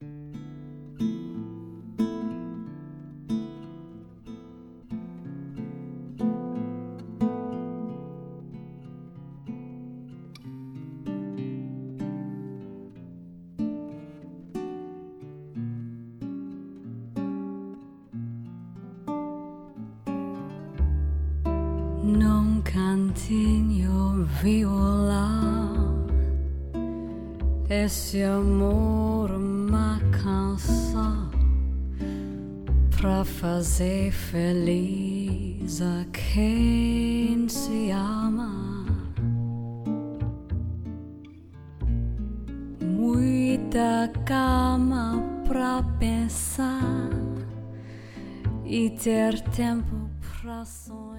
Num cantinho violão, esse amor é uma canção pra fazer feliz a quem se ama. Muita calma pra pensar e ter tempo pra sonhar.